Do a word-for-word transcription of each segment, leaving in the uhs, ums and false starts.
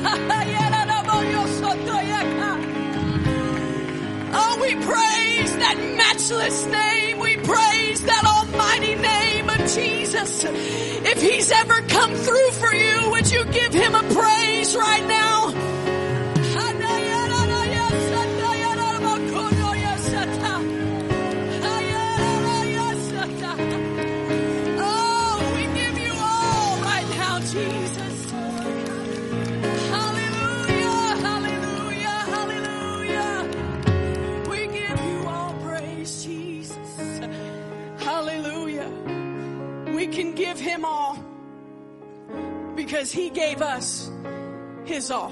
Oh, we praise that matchless name. We praise that almighty name of Jesus. If he's ever come through for you, would you give him a praise right now? Oh, we give you all right now, Jesus. Hallelujah, hallelujah, hallelujah. We give you all praise, Jesus. Hallelujah. We can give him all because he gave us his all.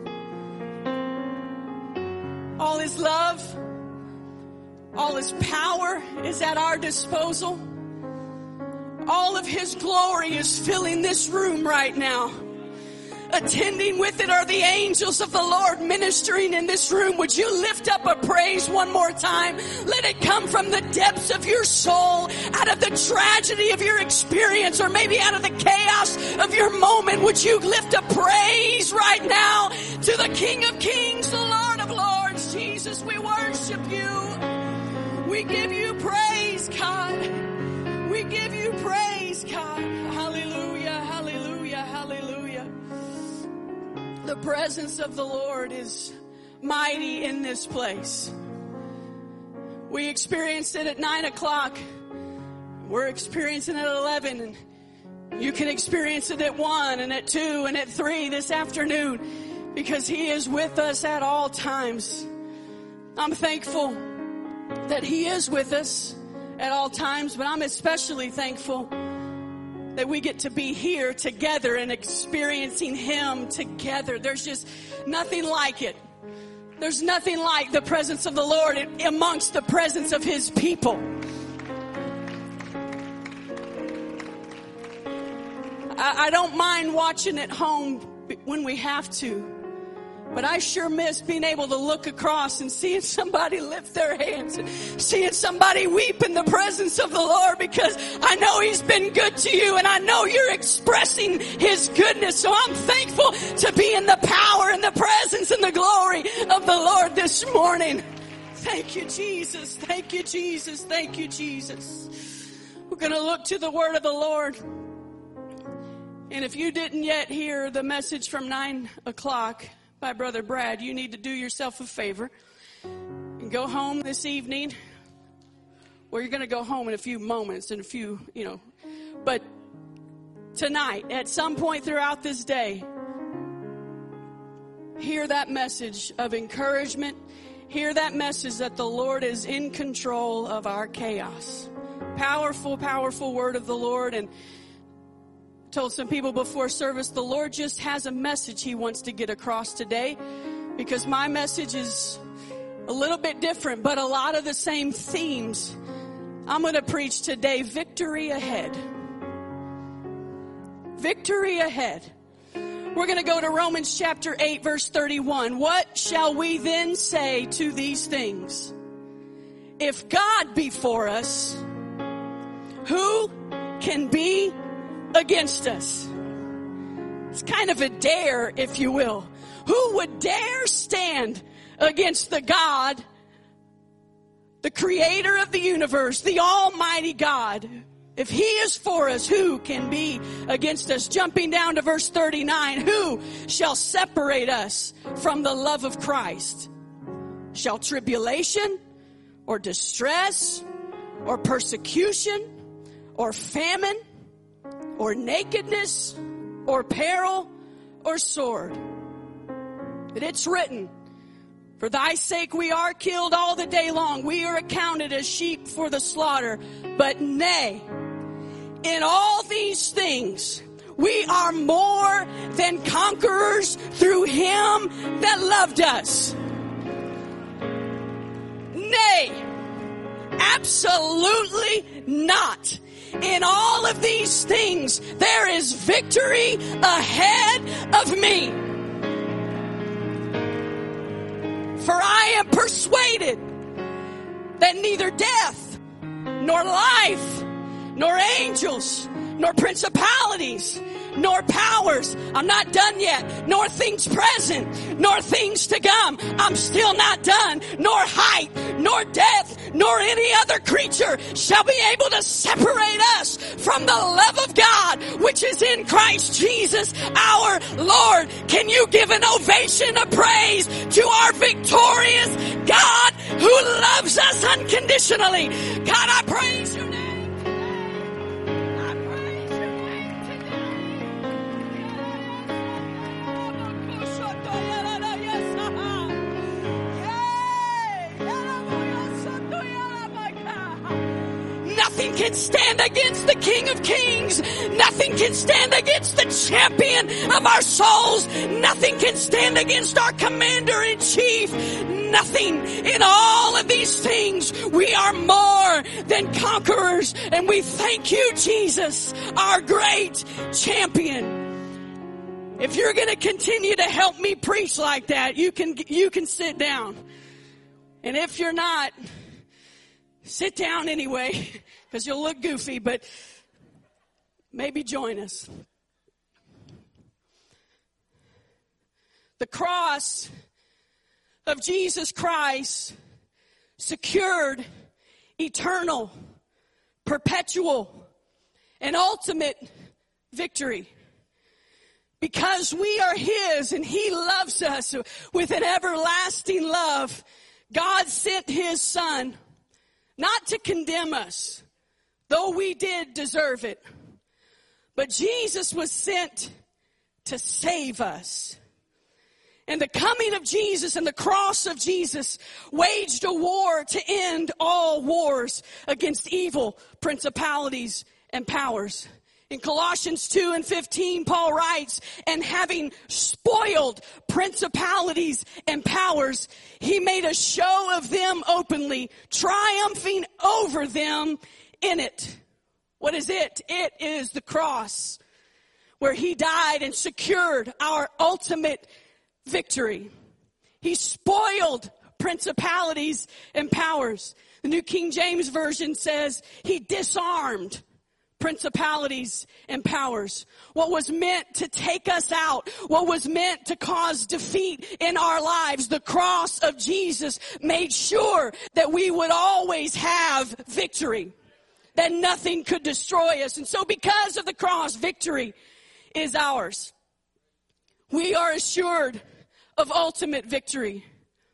All his love, all his power is at our disposal. All of his glory is filling this room right now. Attending with it are the angels of the Lord ministering in this room. Would you lift up a praise one more time? Let it come from the depths of your soul, out of the tragedy of your experience, or maybe out of the chaos of your moment. Would you lift a praise right now to the King of Kings, the Lord of Lords? Jesus, we worship you. We give you praise, God. We give you praise, God. Hallelujah, hallelujah, hallelujah. The presence of the Lord is mighty in this place. We experienced it at nine o'clock. We're experiencing it at eleven. And you can experience it at one and at two and at three this afternoon, because he is with us at all times. I'm thankful that he is with us at all times, but I'm especially thankful that we get to be here together and experiencing him together. There's just nothing like it. There's nothing like the presence of the Lord amongst the presence of his people. I, I don't mind watching at home when we have to, but I sure miss being able to look across and seeing somebody lift their hands and seeing somebody weep in the presence of the Lord, because I know he's been good to you and I know you're expressing his goodness. So I'm thankful to be in the power and the presence and the glory of the Lord this morning. Thank you, Jesus. Thank you, Jesus. Thank you, Jesus. We're going to look to the word of the Lord. And if you didn't yet hear the message from nine o'clock by Brother Brad, you need to do yourself a favor and go home this evening. Well, you're going to go home in a few moments, in a few, you know. But tonight, at some point throughout this day, hear that message of encouragement. Hear that message that the Lord is in control of our chaos. Powerful, powerful word of the Lord. And told some people before service, the Lord just has a message he wants to get across today, because my message is a little bit different, but a lot of the same themes. I'm going to preach today, victory ahead. Victory ahead. We're going to go to Romans chapter eight, verse thirty-one. What shall we then say to these things? If God be for us, who can be against us? It's kind of a dare, if you will. Who would dare stand against the God, the creator of the universe, the almighty God? If he is for us, who can be against us? Jumping down to verse thirty-nine. Who shall separate us from the love of Christ? Shall tribulation or distress or persecution or famine or nakedness, or peril, or sword? But it's written, for thy sake we are killed all the day long. We are accounted as sheep for the slaughter. But nay, in all these things we are more than conquerors through him that loved us. Nay, absolutely not. In all of these things, there is victory ahead of me. For I am persuaded that neither death, nor life, nor angels, nor principalities, nor powers. I'm not done yet. Nor things present, nor things to come. I'm still not done. Nor height, nor depth, nor any other creature shall be able to separate us from the love of God, which is in Christ Jesus our Lord. Can you give an ovation of praise to our victorious God who loves us unconditionally? God, I praise your name. Nothing can stand against the King of Kings. Nothing can stand against the champion of our souls. Nothing can stand against our commander-in-chief. Nothing. In all of these things, we are more than conquerors. And we thank you, Jesus, our great champion. If you're going to continue to help me preach like that, you can, you can sit down. And if you're not, sit down anyway, because you'll look goofy, but maybe join us. The cross of Jesus Christ secured eternal, perpetual, and ultimate victory. Because we are His and He loves us with an everlasting love, God sent His Son not to condemn us, though we did deserve it. But Jesus was sent to save us. And the coming of Jesus and the cross of Jesus waged a war to end all wars against evil principalities and powers. In Colossians two and fifteen, Paul writes, and having spoiled principalities and powers, he made a show of them openly, triumphing over them in it. What is it? It is the cross, where he died and secured our ultimate victory. He spoiled principalities and powers. The New King James Version says he disarmed principalities and powers. What was meant to take us out, what was meant to cause defeat in our lives, the cross of Jesus made sure that we would always have victory, that nothing could destroy us. And so because of the cross, victory is ours. We are assured of ultimate victory.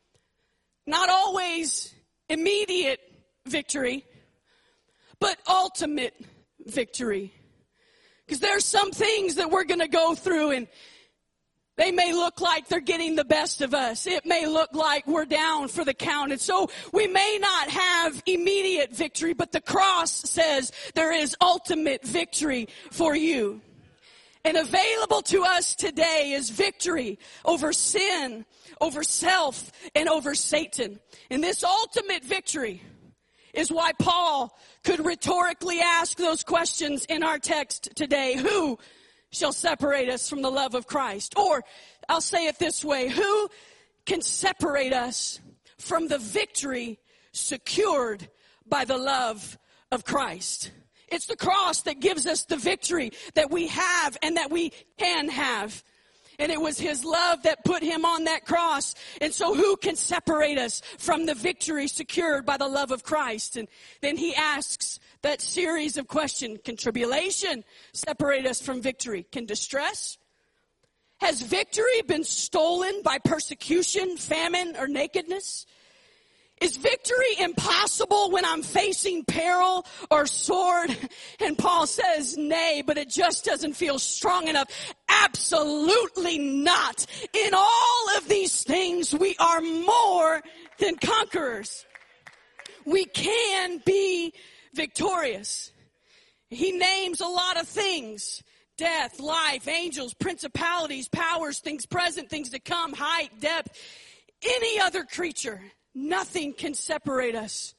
Not always immediate victory, but ultimate victory. Because there are some things that we're going to go through and they may look like they're getting the best of us. It may look like we're down for the count. And so we may not have immediate victory, but the cross says there is ultimate victory for you. And available to us today is victory over sin, over self, and over Satan. And this ultimate victory is why Paul could rhetorically ask those questions in our text today. Who shall separate us from the love of Christ? Or I'll say it this way. Who can separate us from the victory secured by the love of Christ? It's the cross that gives us the victory that we have and that we can have. And it was His love that put Him on that cross. And so who can separate us from the victory secured by the love of Christ? And then He asks that series of questions. Can tribulation separate us from victory? Can distress? Has victory been stolen by persecution, famine, or nakedness? Is victory impossible when I'm facing peril or sword? And Paul says, nay, but it just doesn't feel strong enough. Absolutely not. In all of these things, we are more than conquerors. We can be victorious. He names a lot of things. Death, life, angels, principalities, powers, things present, things to come, height, depth, any other creature. Nothing can separate us.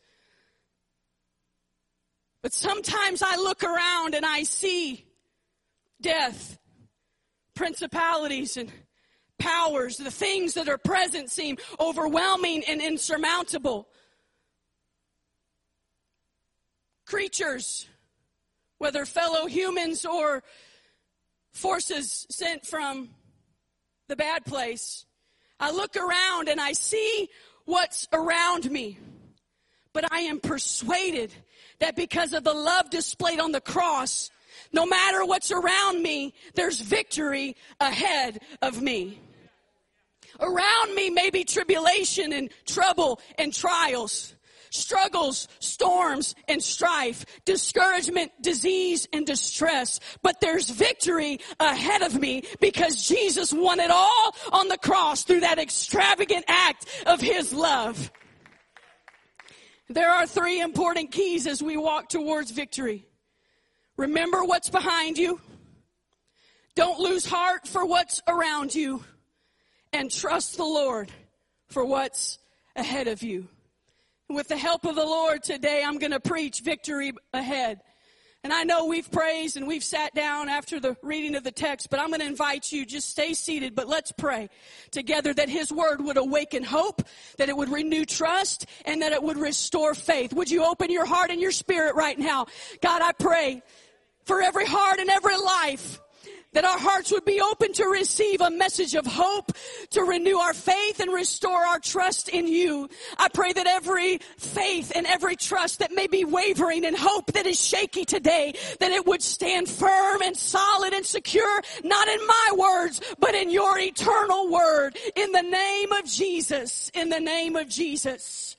But sometimes I look around and I see death, principalities, and powers. The things that are present seem overwhelming and insurmountable. Creatures, whether fellow humans or forces sent from the bad place, I look around and I see what's around me. But I am persuaded that because of the love displayed on the cross, no matter what's around me, there's victory ahead of me. Around me may be tribulation and trouble and trials, struggles, storms, and strife, discouragement, disease, and distress. But there's victory ahead of me because Jesus won it all on the cross through that extravagant act of his love. There are three important keys as we walk towards victory. Remember what's behind you. Don't lose heart for what's around you. And trust the Lord for what's ahead of you. With the help of the Lord today, I'm going to preach victory ahead. And I know we've praised and we've sat down after the reading of the text, but I'm going to invite you, just stay seated, but let's pray together that his word would awaken hope, that it would renew trust, and that it would restore faith. Would you open your heart and your spirit right now? God, I pray for every heart and every life, that our hearts would be open to receive a message of hope, to renew our faith and restore our trust in you. I pray that every faith and every trust that may be wavering and hope that is shaky today, that it would stand firm and solid and secure, not in my words, but in your eternal word. In the name of Jesus, in the name of Jesus.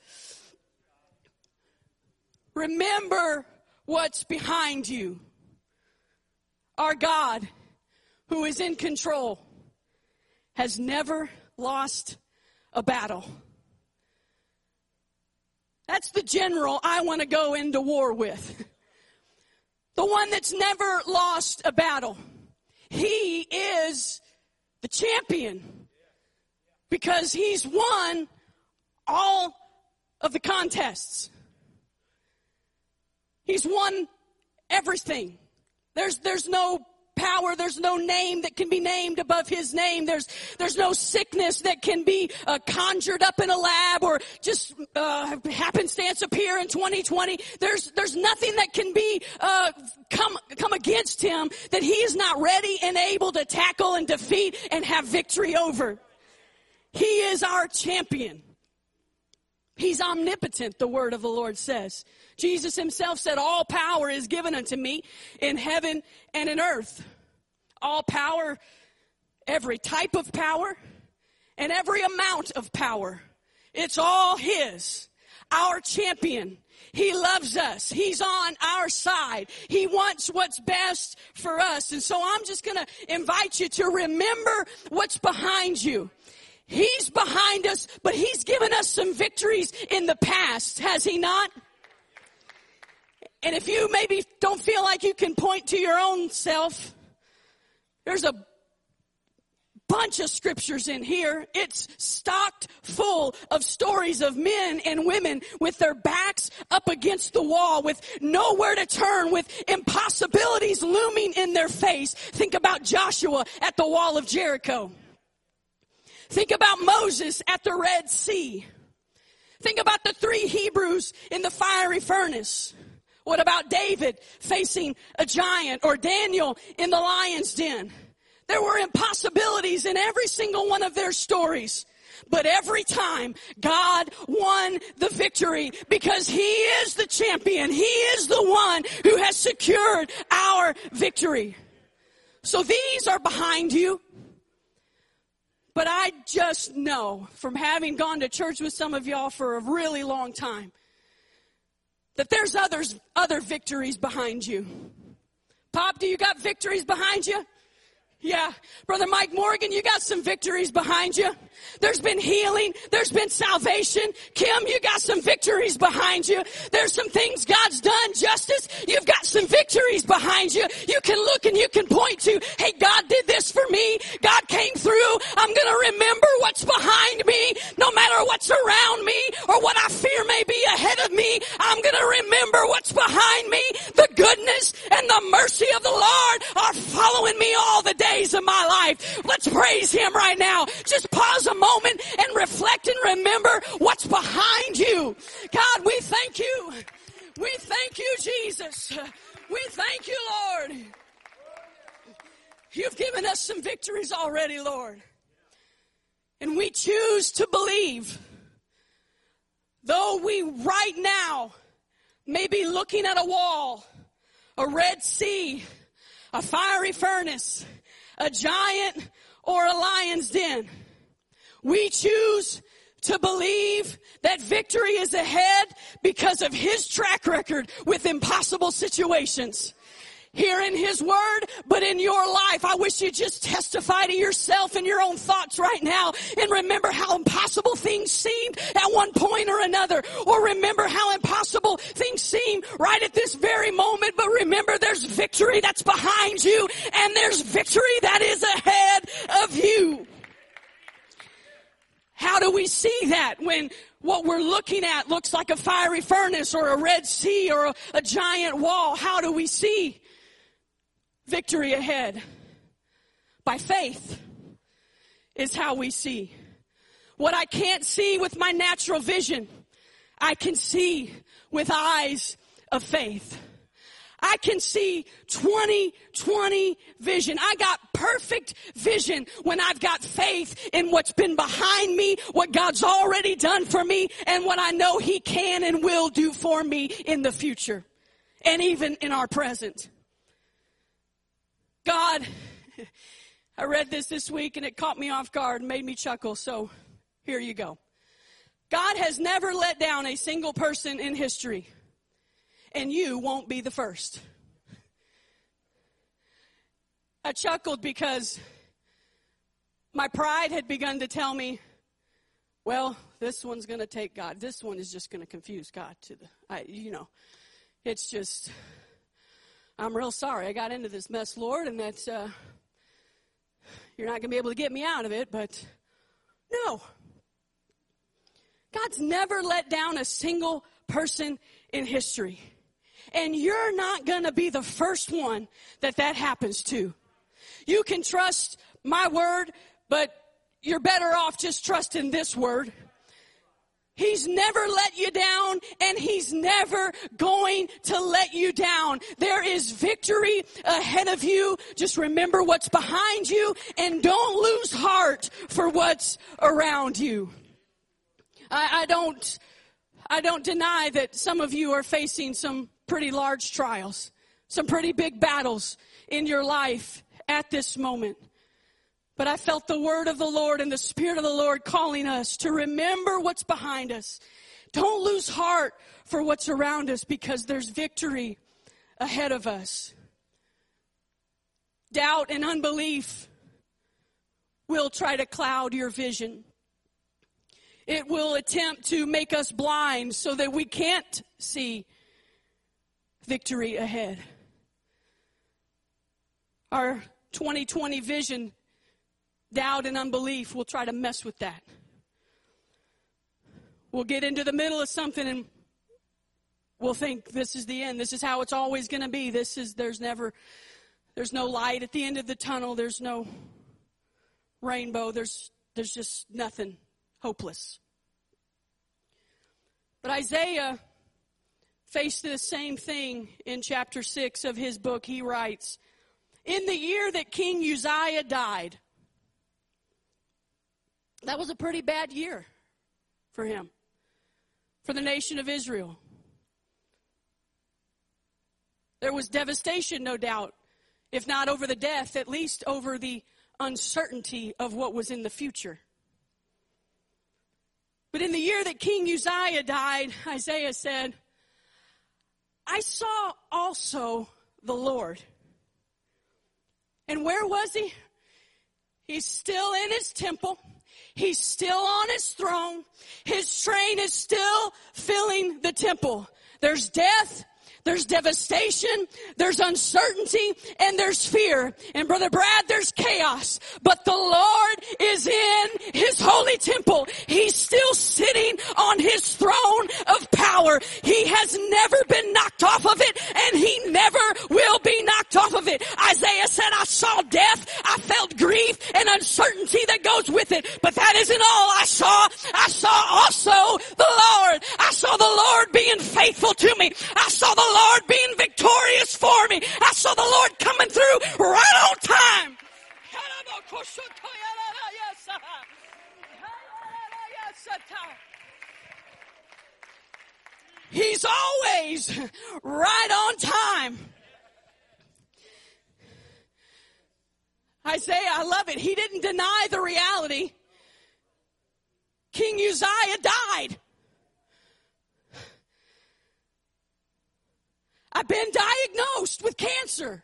Remember what's behind you. Our God, who is in control, has never lost a battle. That's the general I want to go into war with. The one that's never lost a battle. He is the champion because he's won all of the contests. He's won everything. There's, there's no power, there's no name that can be named above his name. There's there's no sickness that can be uh, conjured up in a lab or just uh, happenstance appear in twenty twenty. There's there's nothing that can be uh, come come against him that he is not ready and able to tackle and defeat and have victory over. He is our champion. He's omnipotent, the word of the Lord says. Jesus himself said, all power is given unto me in heaven and in earth. All power, every type of power, and every amount of power. It's all his. Our champion. He loves us. He's on our side. He wants what's best for us. And so I'm just going to invite you to remember what's behind you. He's behind us, but he's given us some victories in the past, has he not? And if you maybe don't feel like you can point to your own self, there's a bunch of scriptures in here. It's stocked full of stories of men and women with their backs up against the wall, with nowhere to turn, with impossibilities looming in their face. Think about Joshua at the wall of Jericho. Think about Moses at the Red Sea. Think about the three Hebrews in the fiery furnace. What about David facing a giant, or Daniel in the lion's den? There were impossibilities in every single one of their stories. But every time, God won the victory because he is the champion. He is the one who has secured our victory. So these are behind you. But I just know, from having gone to church with some of y'all for a really long time, that there's others, other victories behind you. Pop, do you got victories behind you? Yeah. Brother Mike Morgan, you got some victories behind you. There's been healing. There's been salvation. Kim, you got some victories behind you. There's some things God's done. Justice, you've got some victories behind you. You can look and you can point to, hey, God did this for me. God came through. I'm going to remember what's behind me. No matter what's around me or what I fear may be ahead of me, I'm going to remember what's behind me. The goodness and the mercy of the Lord are following me all the days of my life. Let's praise him right now. Just pause a moment and reflect and remember what's behind you. God, we thank you. We thank you, Jesus. We thank Thank you, Lord. You've given us some victories already, Lord. And we choose to believe, though we right now may be looking at a wall, a Red Sea, a fiery furnace, a giant, or a lion's den. We choose to believe that victory is ahead because of His track record with impossible situations. Here in His Word, but in your life. I wish you'd just testify to yourself and your own thoughts right now and remember how impossible things seemed at one point or another. Or remember how impossible things seem right at this very moment. But remember, there's victory that's behind you and there's victory that is ahead of you. How do we see that when what we're looking at looks like a fiery furnace or a Red Sea or a, a giant wall? How do we see victory ahead? By faith is how we see. What I can't see with my natural vision, I can see with eyes of faith. I can see twenty twenty vision. I got perfect vision when I've got faith in what's been behind me, what God's already done for me, and what I know He can and will do for me in the future, and even in our present. God, I read this this week and it caught me off guard and made me chuckle, so here you go. God has never let down a single person in history, and you won't be the first. I chuckled because my pride had begun to tell me, well, this one's going to take God. This one is just going to confuse God to the, I, you know, it's just... I'm real sorry I got into this mess, Lord, and that's, uh, you're not going to be able to get me out of it, but no. God's never let down a single person in history. And you're not going to be the first one that that happens to. You can trust my word, but you're better off just trusting this word. He's never let you down, and He's never going to let you down. There is victory ahead of you. Just remember what's behind you, and don't lose heart for what's around you. I, I don't, I don't deny that some of you are facing some pretty large trials, some pretty big battles in your life at this moment. But I felt the word of the Lord and the Spirit of the Lord calling us to remember what's behind us. Don't lose heart for what's around us because there's victory ahead of us. Doubt and unbelief will try to cloud your vision. It will attempt to make us blind so that we can't see victory ahead. Our twenty twenty vision, doubt and unbelief will try to mess with that. We'll get into the middle of something and we'll think this is the end. This is how it's always going to be. This is, there's never, there's no light at the end of the tunnel. There's no rainbow. There's, there's just nothing. Hopeless. But Isaiah faced the same thing in chapter six of his book. He writes, in the year that King Uzziah died, that was a pretty bad year for him, for the nation of Israel. There was devastation, no doubt, if not over the death, at least over the uncertainty of what was in the future. But in the year that King Uzziah died, Isaiah said, I saw also the Lord. And where was he? He's still in his temple. He's still on his throne. His train is still filling the temple. There's death. There's devastation, there's uncertainty, and there's fear. And Brother Brad, there's chaos. But the Lord is in His holy temple. He's still sitting on His throne of power. power. He has never been knocked off of it, and he never will be knocked off of it. Isaiah said, I saw death, I felt grief and uncertainty that goes with it, but that isn't all I saw. I saw also the Lord. I saw the Lord being faithful to me. I saw the Lord being victorious for me. I saw the Lord coming through right on time. He's always right on time. Isaiah, I love it. He didn't deny the reality. King Uzziah died. I've been diagnosed with cancer.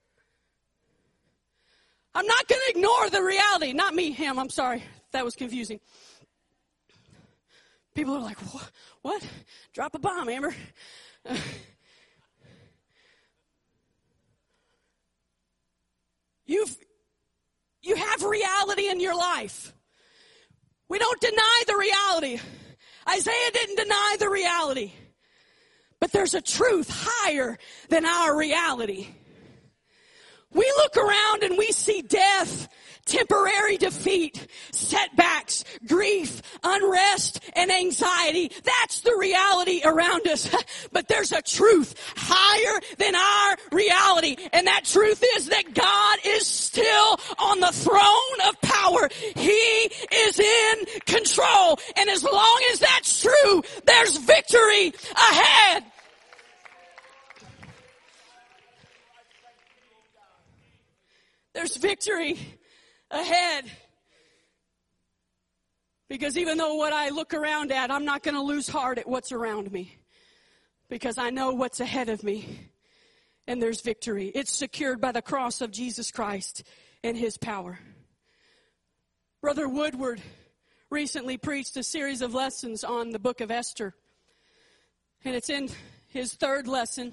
I'm not going to ignore the reality. Not me, him. I'm sorry. That was confusing. People are like, what? what? Drop a bomb, Amber. Uh, you've, you have reality in your life. We don't deny the reality. Isaiah didn't deny the reality. But there's a truth higher than our reality. We look around and we see death, temporary defeat, setbacks, grief, unrest, and anxiety. That's the reality around us. But there's a truth higher than our reality. And that truth is that God is still on the throne of power. He is in control. And as long as that's true, there's victory ahead. There's victory ahead. Because even though what I look around at, I'm not going to lose heart at what's around me. Because I know what's ahead of me. And there's victory. It's secured by the cross of Jesus Christ and his power. Brother Woodward recently preached a series of lessons on the book of Esther. And it's in his third lesson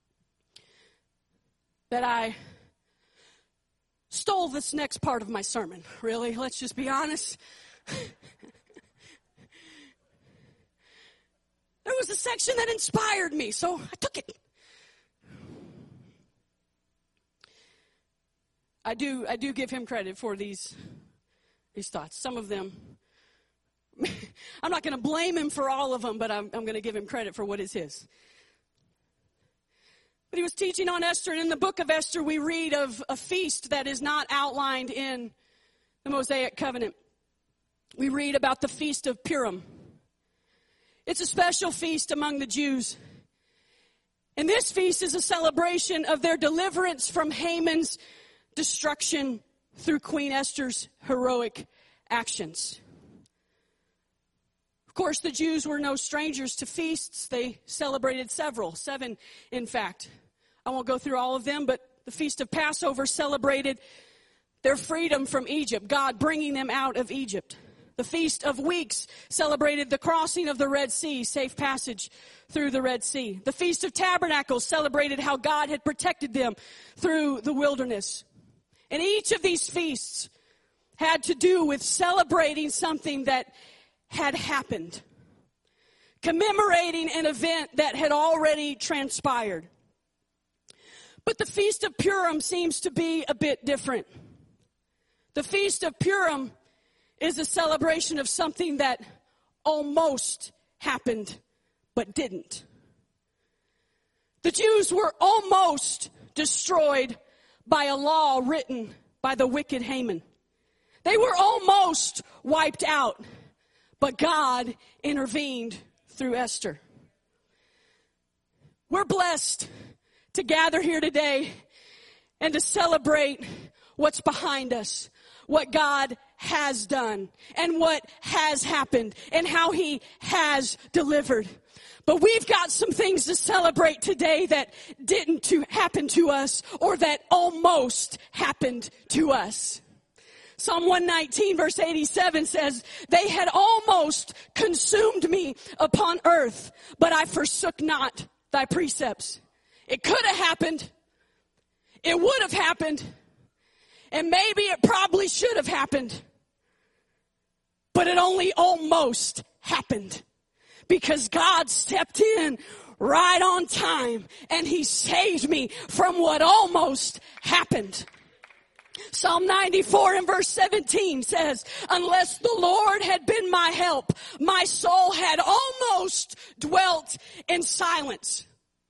that I stole this next part of my sermon. Really, let's just be honest. There was a section that inspired me, so I took it. I do I do give him credit for these, these thoughts. Some of them, I'm not going to blame him for all of them, but I'm, I'm going to give him credit for what is his. But he was teaching on Esther, and in the book of Esther, we read of a feast that is not outlined in the Mosaic covenant. We read about the Feast of Purim. It's a special feast among the Jews. And this feast is a celebration of their deliverance from Haman's destruction through Queen Esther's heroic actions. Of course, the Jews were no strangers to feasts. They celebrated several, seven in fact. I won't go through all of them, but the Feast of Passover celebrated their freedom from Egypt, God bringing them out of Egypt. The Feast of Weeks celebrated the crossing of the Red Sea, safe passage through the Red Sea. The Feast of Tabernacles celebrated how God had protected them through the wilderness. And each of these feasts had to do with celebrating something that had happened, commemorating an event that had already transpired. But the Feast of Purim seems to be a bit different. The Feast of Purim is a celebration of something that almost happened, but didn't. The Jews were almost destroyed by a law written by the wicked Haman. They were almost wiped out, but God intervened through Esther. We're blessed to gather here today and to celebrate what's behind us, what God has done and what has happened and how he has delivered. But we've got some things to celebrate today that didn't to happen to us or that almost happened to us. Psalm one nineteen verse eighty-seven says, they had almost consumed me upon earth, but I forsook not thy precepts. It could have happened. It would have happened. And maybe it probably should have happened. But it only almost happened. because God stepped in right on time and he saved me from what almost happened. Psalm ninety-four and verse seventeen says, unless the Lord had been my help, my soul had almost dwelt in silence.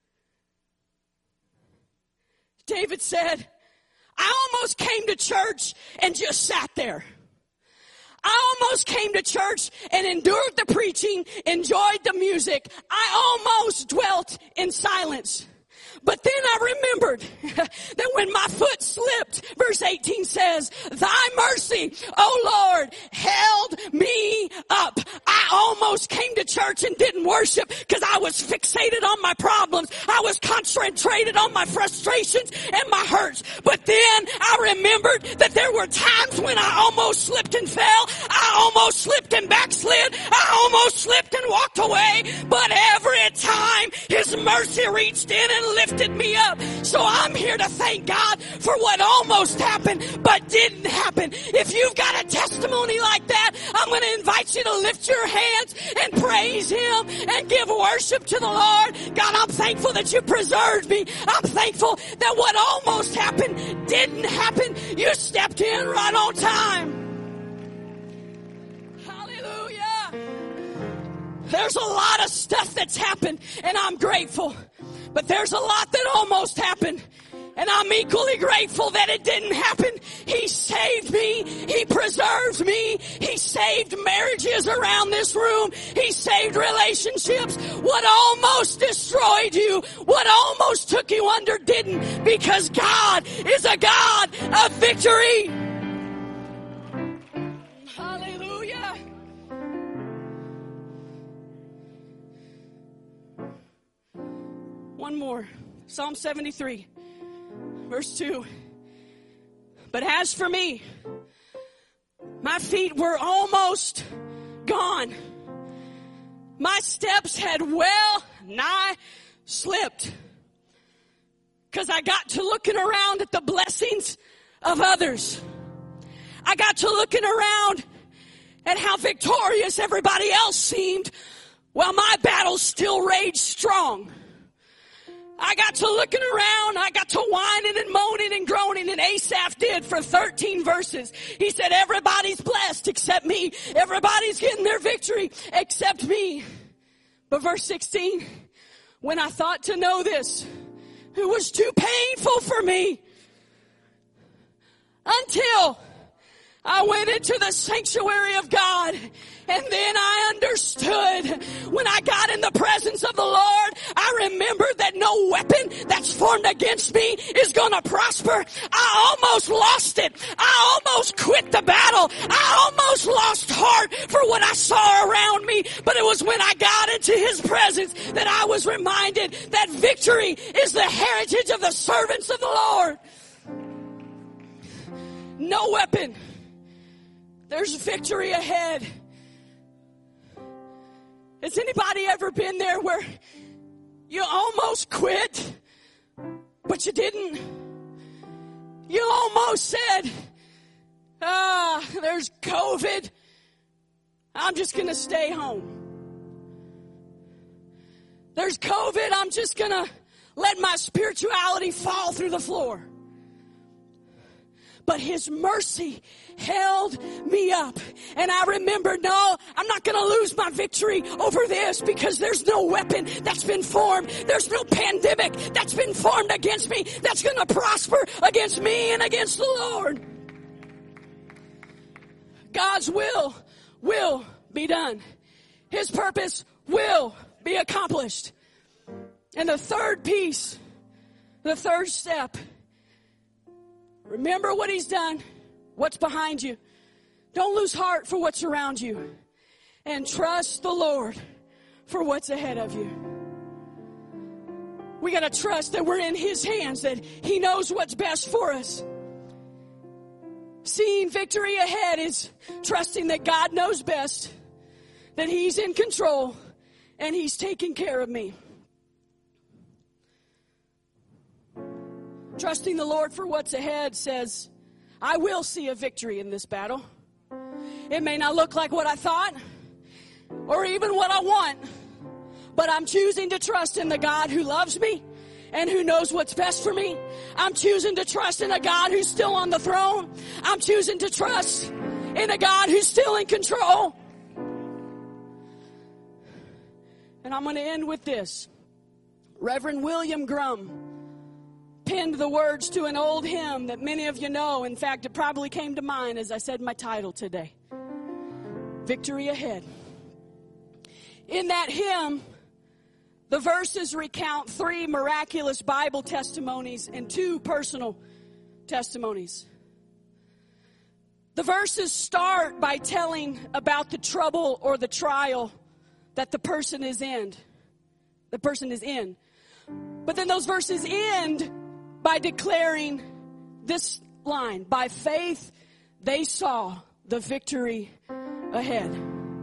David said, I almost came to church and just sat there. I almost came to church and endured the preaching, enjoyed the music. I almost dwelt in silence. But then I remembered that when my foot slipped, verse eighteen says, thy mercy, O Lord, held me up. I almost came to church and didn't worship because I was fixated on my problems. I was concentrated on my frustrations and my hurts. But then I remembered that there were times when I almost slipped and fell. I almost slipped and backslid. I almost slipped and walked away. But every time his mercy reached in and lifted me up. So I'm here to thank God for what almost happened but didn't happen. If you've got a testimony like that, I'm going to invite you to lift your hands and praise him and give worship to the Lord. God, I'm thankful that you preserved me. I'm thankful that what almost happened didn't happen. You stepped in right on time. Hallelujah. There's a lot of stuff that's happened and I'm grateful. But there's a lot that almost happened. And I'm equally grateful that it didn't happen. He saved me. He preserved me. He saved marriages around this room. He saved relationships. What almost destroyed you, what almost took you under didn't, because God is a God of victory. Hallelujah. One more. Psalm seventy-three, verse two. But as for me, my feet were almost gone. My steps had well nigh slipped. Because I got to looking around at the blessings of others. I got to looking around at how victorious everybody else seemed while my battle still raged strong. I got to looking around, I got to whining and moaning and groaning, and Asaph did for thirteen verses. He said, everybody's blessed except me. Everybody's getting their victory except me. But verse sixteen, when I thought to know this, it was too painful for me until I went into the sanctuary of God, and then I understood. When I got in the presence of the Lord, I remembered that no weapon that's formed against me is going to prosper. I almost lost it. I almost quit the battle. I almost lost heart for what I saw around me. But it was when I got into his presence that I was reminded that victory is the heritage of the servants of the Lord. No weapon. There's victory ahead. Has anybody ever been there where you almost quit, but you didn't? You almost said, ah, there's COVID. I'm just going to stay home. There's COVID. I'm just going to let my spirituality fall through the floor. But his mercy held me up. And I remember, no, I'm not going to lose my victory over this, because there's no weapon that's been formed. There's no pandemic that's been formed against me that's going to prosper against me and against the Lord. God's will will be done. His purpose will be accomplished. And the third piece, the third step, remember what he's done, what's behind you. Don't lose heart for what's around you. And trust the Lord for what's ahead of you. We got to trust that we're in his hands, that he knows what's best for us. Seeing victory ahead is trusting that God knows best, that he's in control, and he's taking care of me. Trusting the Lord for what's ahead says, I will see a victory in this battle. It may not look like what I thought or even what I want, But I'm choosing to trust in the God who loves me and who knows what's best for me. I'm choosing to trust in a God who's still on the throne. I'm choosing to trust in a God who's still in control. And I'm going to end with this. Reverend William Grum penned the words to an old hymn that many of you know. In fact, it probably came to mind as I said my title today. Victory Ahead. In that hymn, the verses recount three miraculous Bible testimonies and two personal testimonies. The verses start by telling about the trouble or the trial that the person is in. The person is in. But then those verses end by declaring this line: by faith they saw the victory ahead.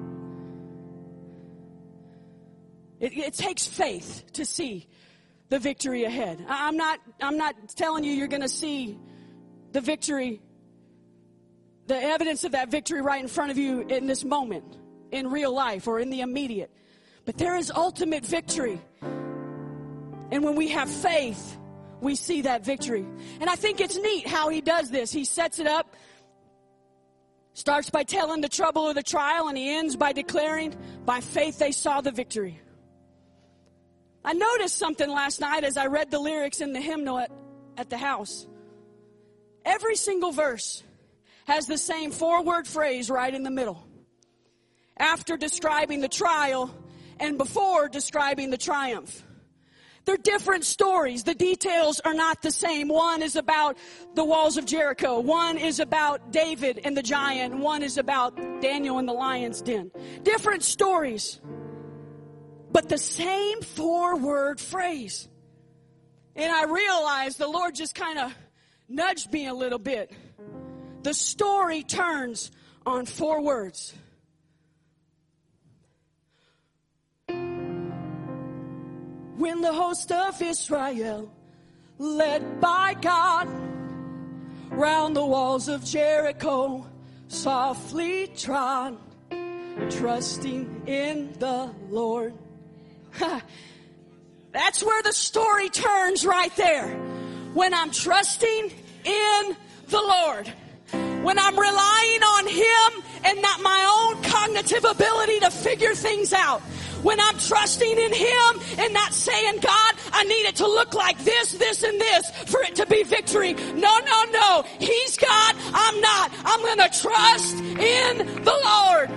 It, it takes faith to see the victory ahead. I'm not, I'm not telling you you're going to see the victory, the evidence of that victory right in front of you in this moment, in real life or in the immediate. But there is ultimate victory. And when we have faith, we see that victory. And I think it's neat how he does this. He sets it up, starts by telling the trouble or the trial, and he ends by declaring, by faith they saw the victory. I noticed something last night as I read the lyrics in the hymnal at, at the house. Every single verse has the same four-word phrase right in the middle. After describing the trial and before describing the triumph. They're different stories. The details are not the same. One is about the walls of Jericho. One is about David and the giant. One is about Daniel in the lion's den. Different stories, but the same four-word phrase. And I realized the Lord just kind of nudged me a little bit. The story turns on four words. When the host of Israel, led by God, round the walls of Jericho, softly trod, trusting in the Lord. That's where the story turns right there. When I'm trusting in the Lord. When I'm relying on Him and not my own cognitive ability to figure things out. When I'm trusting in Him and not saying, God, I need it to look like this, this, and this for it to be victory. No, no, no. He's God. I'm not. I'm going to trust in the Lord.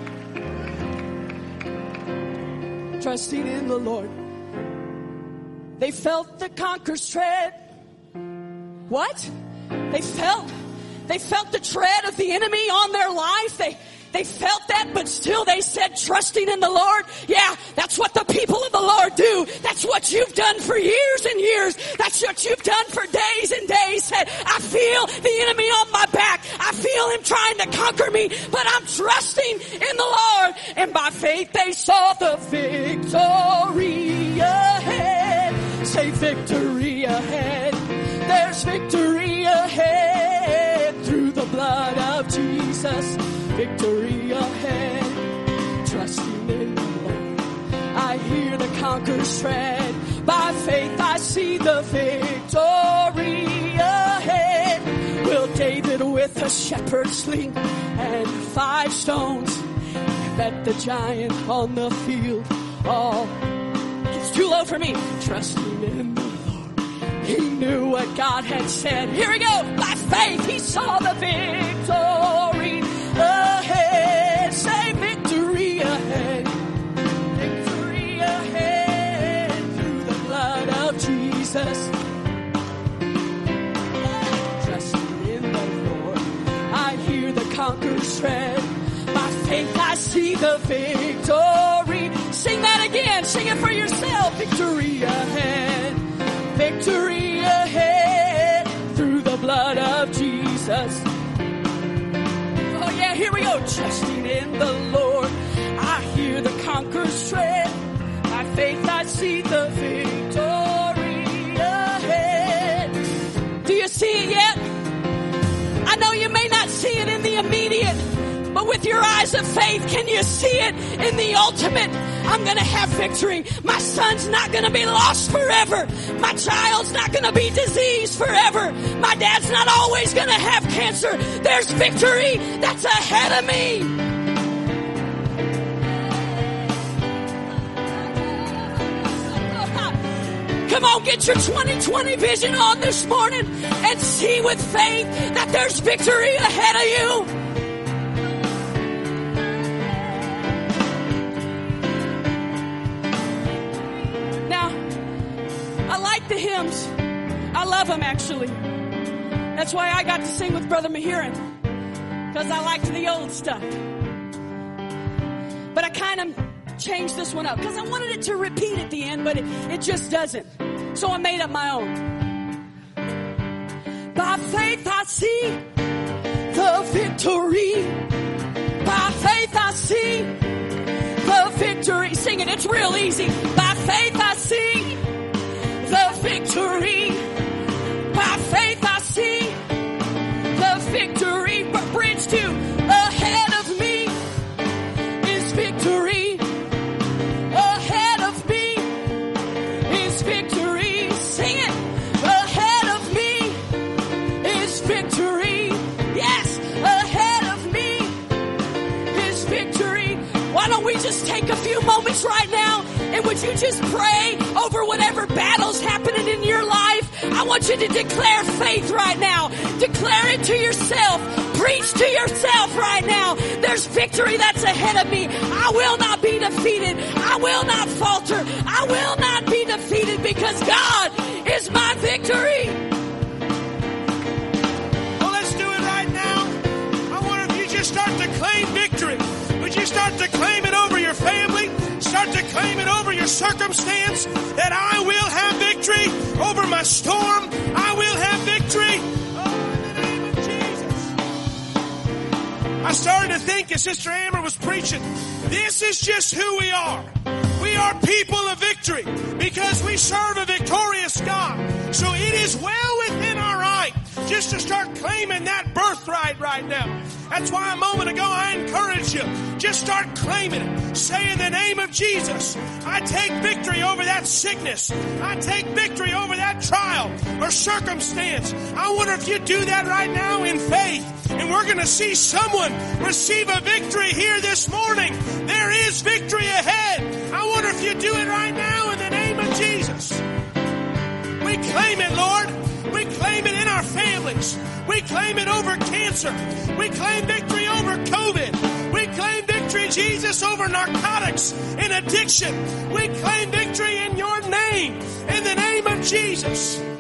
Trusting in the Lord. They felt the conqueror's tread. What? They felt, they felt the tread of the enemy on their life. They They felt that, but still they said, trusting in the Lord. Yeah, that's what the people of the Lord do. That's what you've done for years and years. That's what you've done for days and days. Said, I feel the enemy on my back. I feel him trying to conquer me, but I'm trusting in the Lord. And by faith they saw the victory ahead. Say victory ahead. There's victory ahead through the blood of Jesus. Victory ahead, trusting in the Lord. I hear the conqueror's tread. By faith I see the victory ahead. Will David with a shepherd's sling and five stones met the giant on the field? All it's too low for me. Trusting in the Lord. He knew what God had said. Here we go. By faith he saw the victory ahead. Say victory ahead. Victory ahead through the blood of Jesus. Trusting in the Lord. I hear the conqueror's tread. By faith I see the victory. Sing that again. Sing it for yourself. Victory ahead. Victory ahead through the blood of Jesus. Yeah, here we go. Trusting in the Lord. I hear the conqueror's tread. By faith I see the victory ahead. Do you see it yet? I know you may not see it in the immediate, but with your eyes of faith, can you see it in the ultimate? I'm going to have victory. My son's not going to be lost forever. My child's not going to be diseased forever. My dad's not always going to have cancer. There's victory that's ahead of me. Come on, get your twenty twenty vision on this morning and see with faith that there's victory ahead of you. Now, I like the hymns. I love them, actually. That's why I got to sing with Brother Mahiran, because I liked the old stuff. But I kind of changed this one up because I wanted it to repeat at the end, but it, it just doesn't. So I made up my own. By faith I see the victory. By faith I see the victory. Sing it, it's real easy. By faith I see the victory. By faith I see the victory. Bridge two, ahead of me is victory. Ahead of me is victory. Sing it. Ahead of me is victory. Yes, ahead of me is victory. Why don't we just take a few moments right now, and would you just pray over whatever battle's happening in your life? I want you to declare faith right now. Declare it to yourself. Preach to yourself right now. There's victory that's ahead of me. I will not be defeated. I will not falter. I will not be defeated because God is my victory. Well, let's do it right now. I wonder if you just start to claim victory. Would you start to claim it over your family? Start to claim it over your circumstance, that I will have victory over my storm. I will have victory. Oh, in the name of Jesus. I started to think as Sister Amber was preaching, this is just who we are. We are people of victory because we serve a victorious God. So it is well within our right just to start claiming that birthright right now. That's why a moment ago I encouraged you, just start claiming it. Say, in the name of Jesus, I take victory over that sickness. I take victory over that trial or circumstance. I wonder if you do that right now in faith. And we're going to see someone receive a victory here this morning. There is victory ahead. I wonder if you do it right now in the name of Jesus. We claim it, Lord. We claim it in our families. We claim it over cancer. We claim victory over COVID. We claim victory, Jesus, over narcotics and addiction. We claim victory in your name, in the name of Jesus.